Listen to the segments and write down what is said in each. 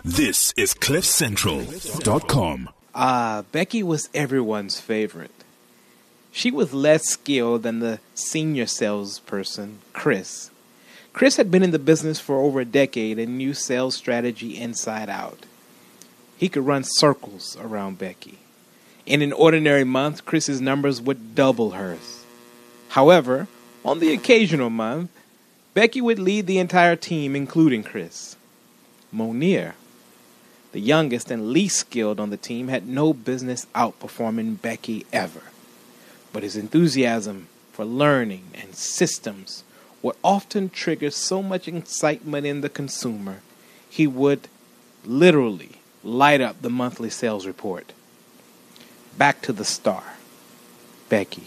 This is CliffCentral.com. Becky was everyone's favorite. She was less skilled than the senior salesperson, Chris. Chris had been in the business for over a decade and knew sales strategy inside out. He could run circles around Becky. In an ordinary month, Chris's numbers would double hers. However, on the occasional month, Becky would lead the entire team, including Chris. Monier, the youngest and least skilled on the team, had no business outperforming Becky ever. But his enthusiasm for learning and systems would often trigger so much excitement in the consumer, he would literally light up the monthly sales report. Back to the star, Becky.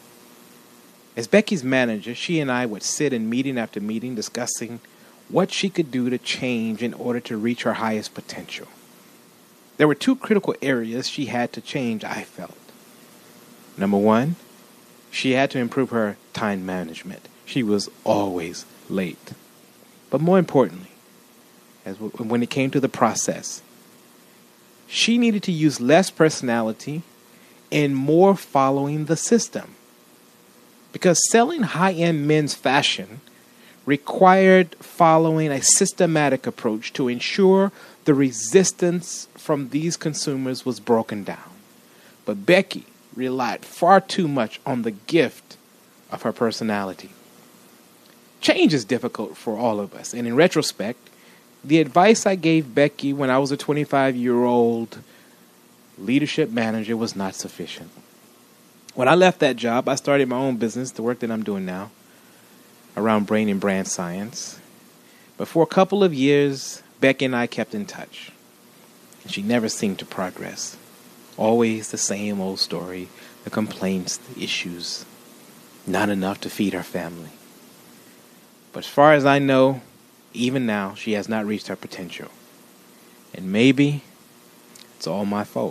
As Becky's manager, she and I would sit in meeting after meeting discussing what she could do to change in order to reach her highest potential. There were two critical areas she had to change, I felt. Number one, she had to improve her time management. She was always late. But more importantly, when it came to the process, she needed to use less personality and more following the system. Because selling high-end men's fashion required following a systematic approach to ensure the resistance from these consumers was broken down. But Becky relied far too much on the gift of her personality. Change is difficult for all of us, and in retrospect, the advice I gave Becky when I was a 25-year-old leadership manager was not sufficient. When I left that job, I started my own business, the work that I'm doing now, around brain and brand science. But for a couple of years, Becky and I kept in touch. And she never seemed to progress. Always the same old story, the complaints, the issues. Not enough to feed her family. But as far as I know, even now, she has not reached her potential. And maybe it's all my fault.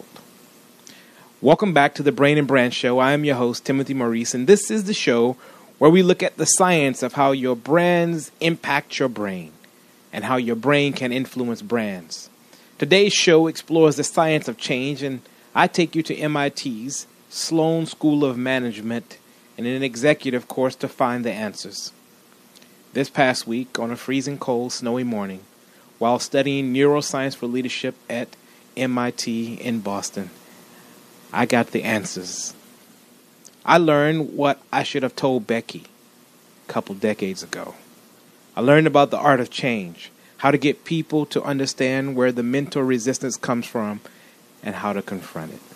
Welcome back to the Brain and Brand Show. I am your host, Timothy Maurice, and this is the show where we look at the science of how your brands impact your brain and how your brain can influence brands. Today's show explores the science of change, and I take you to MIT's Sloan School of Management in an executive course to find the answers. This past week, on a freezing cold, snowy morning, while studying neuroscience for leadership at MIT in Boston, I got the answers. I learned what I should have told Becky a couple decades ago. I learned about the art of change, how to get people to understand where the mental resistance comes from, and how to confront it.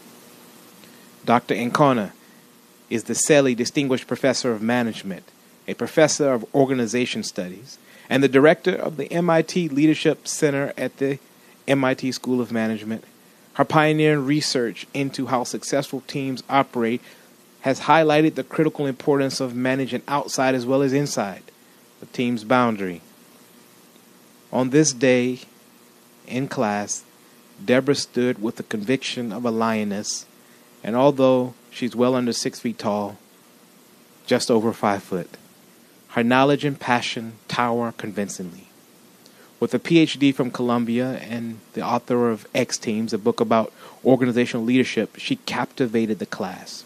Dr. Ancona is the Selly Distinguished Professor of Management, a professor of organization studies, and the director of the MIT Leadership Center at the MIT School of Management. Her pioneering research into how successful teams operate has highlighted the critical importance of managing outside as well as inside the team's boundary. On this day in class, Deborah stood with the conviction of a lioness, and although she's well under 6 feet tall, just over 5 foot, her knowledge and passion tower convincingly. With a PhD from Columbia and the author of X Teams, a book about organizational leadership, she captivated the class.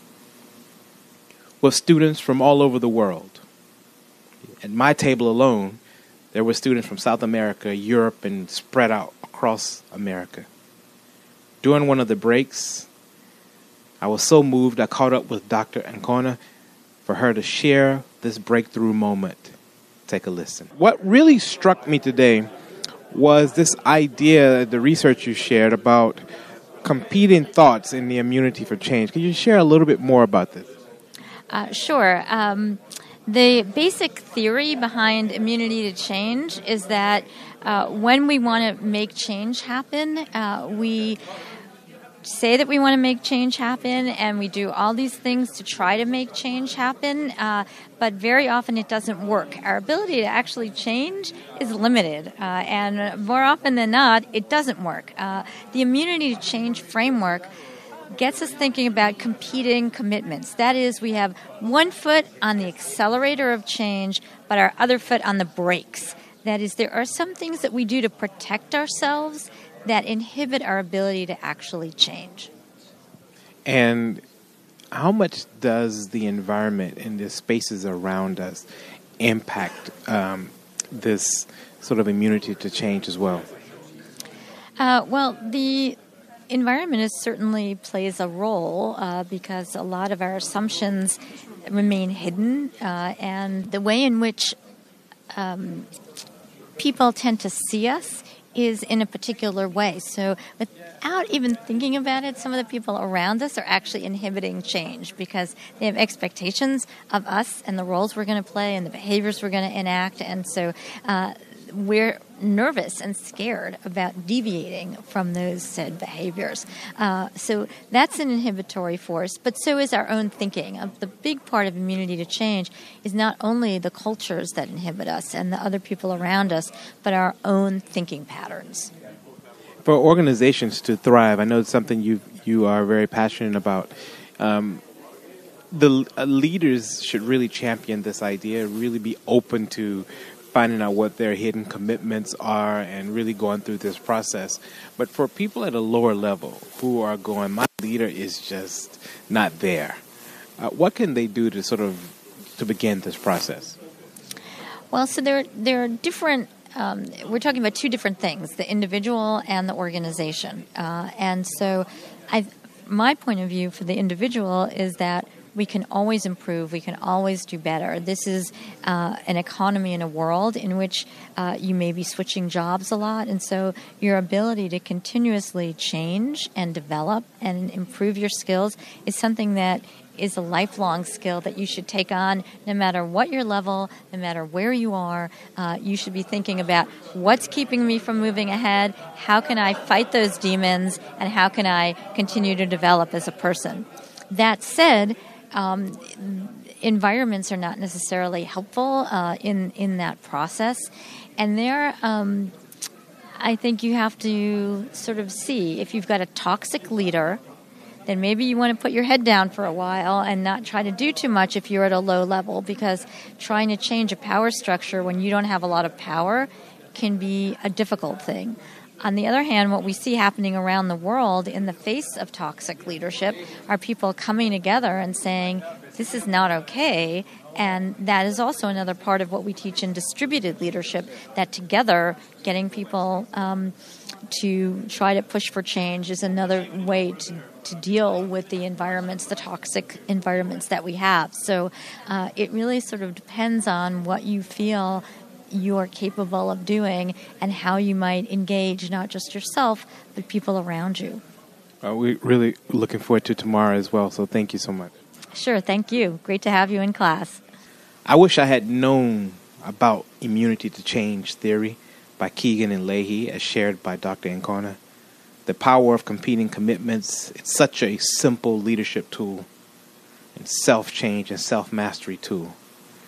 With students from all over the world. At my table alone, there were students from South America, Europe, and spread out across America. During one of the breaks, I was so moved I caught up with Dr. Ancona for her to share this breakthrough moment. Take a listen. What really struck me today was this idea, the research you shared about competing thoughts in the immunity for change. Could you share a little bit more about this? Sure. The basic theory behind immunity to change is that when we want to make change happen, we say that we want to make change happen, and we do all these things to try to make change happen, but very often it doesn't work. Our ability to actually change is limited, and more often than not, it doesn't work. The immunity to change framework gets us thinking about competing commitments. That is, we have one foot on the accelerator of change, but our other foot on the brakes. That is, there are some things that we do to protect ourselves that inhibit our ability to actually change. And how much does the environment and the spaces around us impact this sort of immunity to change as well? Well, the environment certainly plays a role because a lot of our assumptions remain hidden, and the way in which people tend to see us is in a particular way. So without even thinking about it, some of the people around us are actually inhibiting change because they have expectations of us and the roles we're going to play and the behaviors we're going to enact. And so we're nervous and scared about deviating from those said behaviors. So that's an inhibitory force, but so is our own thinking. The big part of immunity to change is not only the cultures that inhibit us and the other people around us, but our own thinking patterns. For organizations to thrive, I know it's something you are very passionate about. The leaders should really champion this idea, really be open to finding out what their hidden commitments are and really going through this process. But for people at a lower level who are going, my leader is just not there, what can they do to begin this process? Well, so there are different, we're talking about two different things, the individual and the organization. And so my point of view for the individual is that we can always improve. We can always do better. This is an economy in a world in which you may be switching jobs a lot. And so your ability to continuously change and develop and improve your skills is something that is a lifelong skill that you should take on no matter what your level, no matter where you are. You should be thinking about what's keeping me from moving ahead, how can I fight those demons, and how can I continue to develop as a person. That said, environments are not necessarily helpful in that process. And there, I think you have to sort of see if you've got a toxic leader, then maybe you want to put your head down for a while and not try to do too much if you're at a low level, because trying to change a power structure when you don't have a lot of power can be a difficult thing. On the other hand, what we see happening around the world in the face of toxic leadership are people coming together and saying, this is not okay. And that is also another part of what we teach in distributed leadership, that together getting people to try to push for change is another way to deal with the environments, the toxic environments that we have. So it really sort of depends on what you feel you're capable of doing and how you might engage not just yourself, but people around you. We're really looking forward to tomorrow as well, so thank you so much. Sure, thank you. Great to have you in class. I wish I had known about immunity to change theory by Keegan and Leahy as shared by Dr. Ancona. The power of competing commitments, it's such a simple leadership tool and self-change and self-mastery tool.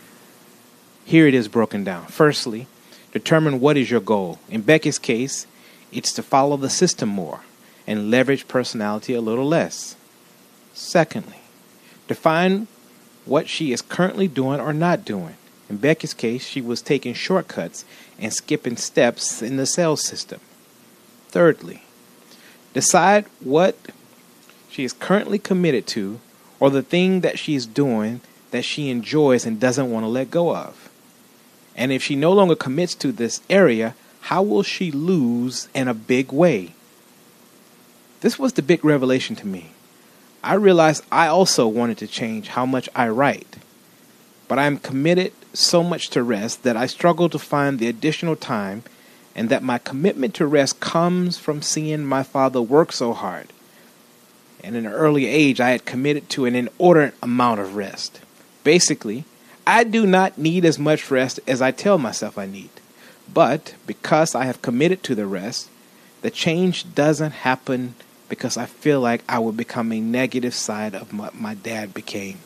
Here it is broken down. Firstly, determine what is your goal. In Becky's case, it's to follow the system more and leverage personality a little less. Secondly, define what she is currently doing or not doing. In Becky's case, she was taking shortcuts and skipping steps in the sales system. Thirdly, decide what she is currently committed to or the thing that she is doing that she enjoys and doesn't want to let go of. And if she no longer commits to this area, how will she lose in a big way? This was the big revelation to me. I realized I also wanted to change how much I write, but I'm committed so much to rest that I struggle to find the additional time, and that my commitment to rest comes from seeing my father work so hard. And in an early age, I had committed to an inordinate amount of rest. Basically, I do not need as much rest as I tell myself I need. But because I have committed to the rest, the change doesn't happen because I feel like I will become a negative side of what my dad became.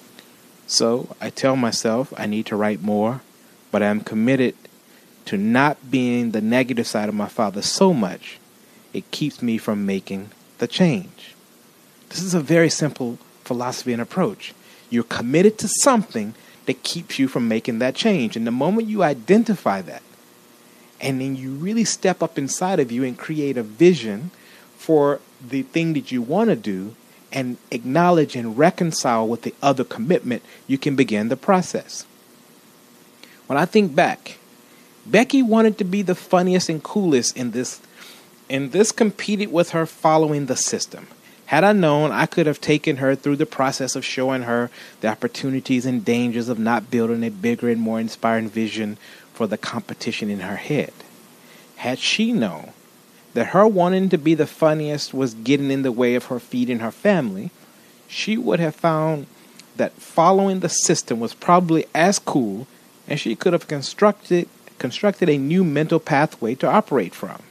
So I tell myself I need to write more, but I'm committed to not being the negative side of my father so much it keeps me from making the change. This is a very simple philosophy and approach. You're committed to something that keeps you from making that change. And the moment you identify that And then you really step up inside of you and create a vision for the thing that you want to do and acknowledge and reconcile with the other commitment, you can begin the process. When I think back, Becky wanted to be the funniest and coolest in this competed with her following the system. Had I known, I could have taken her through the process of showing her the opportunities and dangers of not building a bigger and more inspiring vision for the competition in her head. Had she known that her wanting to be the funniest was getting in the way of her feeding her family, she would have found that following the system was probably as cool, and she could have constructed a new mental pathway to operate from.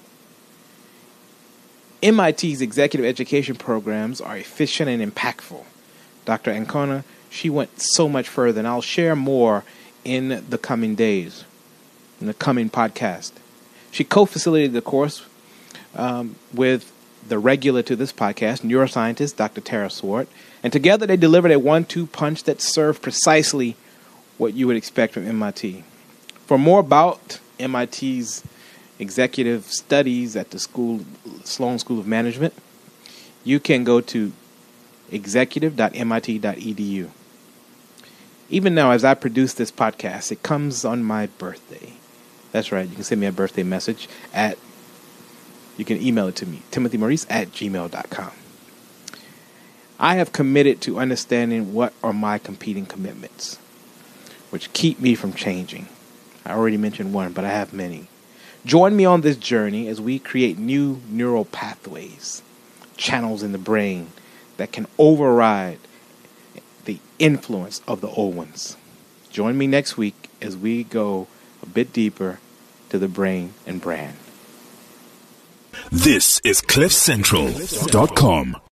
MIT's executive education programs are efficient and impactful. Dr. Ancona, she went so much further, and I'll share more in the coming days, in the coming podcast. She co-facilitated the course with the regular to this podcast, neuroscientist Dr. Tara Swart, and together they delivered a 1-2 punch that served precisely what you would expect from MIT. For more about MIT's executive studies at the Sloan School of Management, you can go to executive.mit.edu. Even now, as I produce this podcast, it comes on my birthday. That's right. You can send me a birthday message you can email it to me, timothymaurice@gmail.com. I have committed to understanding what are my competing commitments, which keep me from changing. I already mentioned one, but I have many. Join me on this journey as we create new neural pathways, channels in the brain that can override the influence of the old ones. Join me next week as we go a bit deeper to the brain and brand. This is CliffCentral.com.